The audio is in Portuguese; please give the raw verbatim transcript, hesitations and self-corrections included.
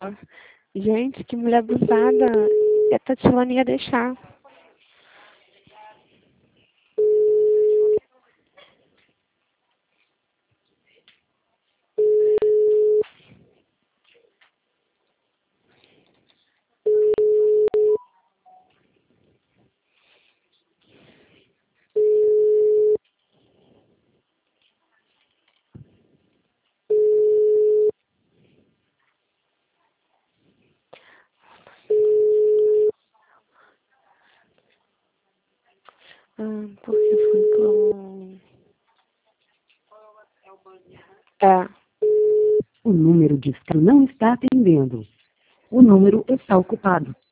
Gente, que mulher abusada. E a Tatilane ia deixar. Ah, porque foi com... É. O número de não está atendendo. O número está ocupado.